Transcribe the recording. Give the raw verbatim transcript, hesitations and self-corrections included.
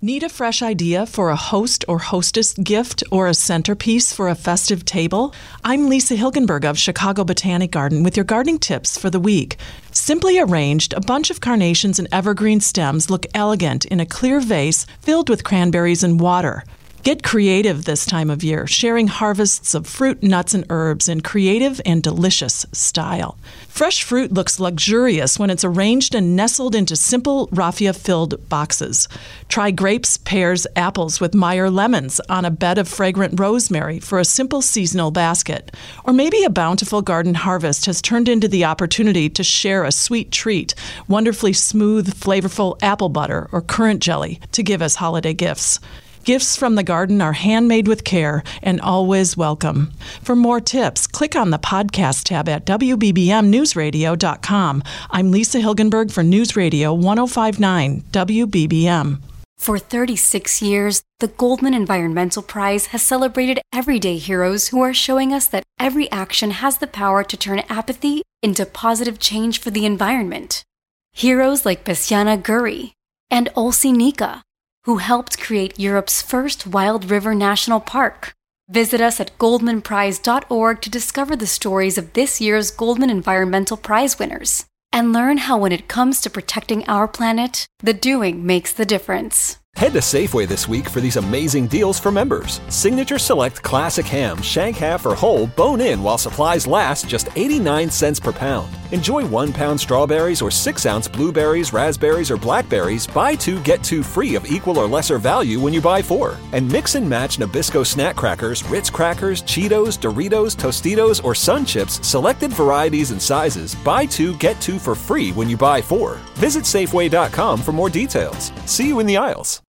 Need a fresh idea for a host or hostess gift or a centerpiece for a festive table? I'm Lisa Hilgenberg of Chicago Botanic Garden with your gardening tips for the week. Simply arranged, a bunch of carnations and evergreen stems look elegant in a clear vase filled with cranberries and water. Get creative this time of year, sharing harvests of fruit, nuts, and herbs in creative and delicious style. Fresh fruit looks luxurious when it's arranged and nestled into simple raffia-filled boxes. Try grapes, pears, apples with Meyer lemons on a bed of fragrant rosemary for a simple seasonal basket. Or maybe a bountiful garden harvest has turned into the opportunity to share a sweet treat, wonderfully smooth, flavorful apple butter or currant jelly to give as holiday gifts. Gifts from the garden are handmade with care and always welcome. For more tips, click on the podcast tab at W B B M news radio dot com. I'm Lisa Hilgenberg for News Radio one oh five point nine W B B M. For thirty-six years, the Goldman Environmental Prize has celebrated everyday heroes who are showing us that every action has the power to turn apathy into positive change for the environment. Heroes like Bessiana Guri and Olsi Nika, who helped create Europe's first Wild River National Park. Visit us at goldman prize dot org to discover the stories of this year's Goldman Environmental Prize winners and learn how when it comes to protecting our planet, the doing makes the difference. Head to Safeway this week for these amazing deals for members. Signature Select Classic Ham, shank half or whole, bone in while supplies last, just eighty-nine cents per pound. Enjoy one pound strawberries or six ounce blueberries, raspberries, or blackberries. Buy two, get two free of equal or lesser value when you buy four. And mix and match Nabisco snack crackers, Ritz crackers, Cheetos, Doritos, Tostitos, or Sun Chips, selected varieties and sizes. Buy two, get two for free when you buy four. Visit Safeway dot com for more details. See you in the aisles.